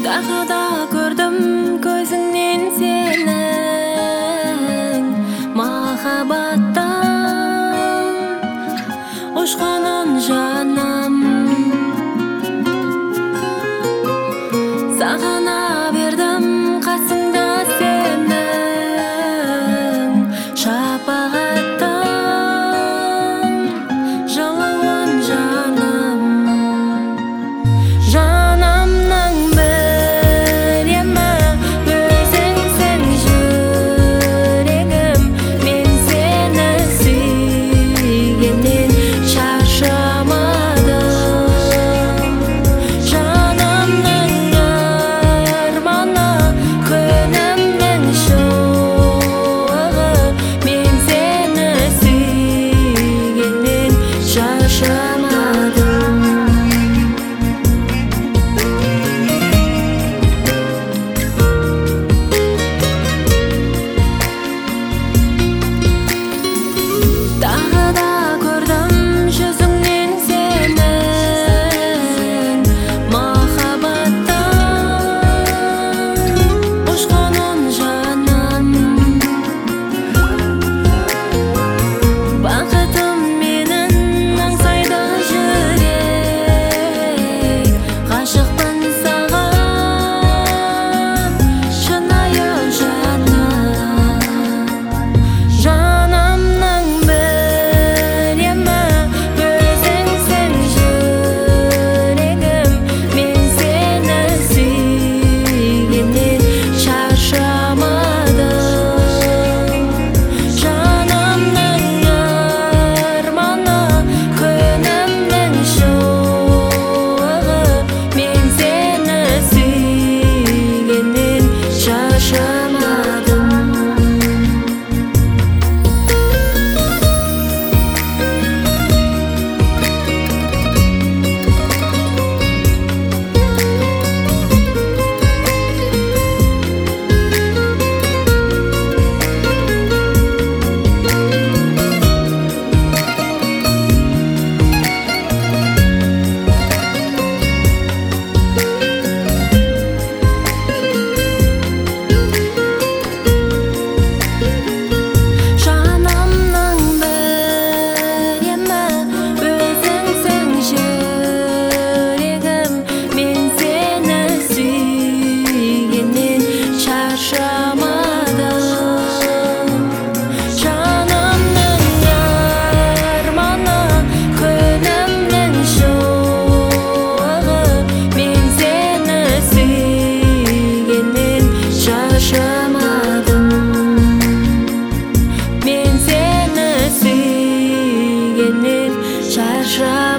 Тағы да көрдім көзіңнен сенің махаббаттан ұшқанын жаным. Сағына бердім қасымда сенің шапағаттан жылуын жаным. Жанымның біремі өзіңсің жүрегім, мен сені сүйгеннен шаршамадым. Жанымның арманы, күнімнің шуығы, мен сені сүйгеннен шаршамадым. Тағы да көрдім жүзіңнен сенің махаббаттан ұшқанын жаным. Бақытым менің аңсайды жүрек, ғашықпын саған шынайы жаным. Жанымның біремі өзіңсің жүрегім, мен сені сүйгеннен шаршамадым. Жанымның арманы, күнімнің шуығы, мен сені сүйгеннен шаршамадым. Жанымның біремі өзіңсің жүрегім, мен сені сүйгеннен шаршамадым. Жанымның арманы, күнімнің шуығы, мен сені сүйгеннен шаршамадым. Мен сені сүйгеннен шаршамадым.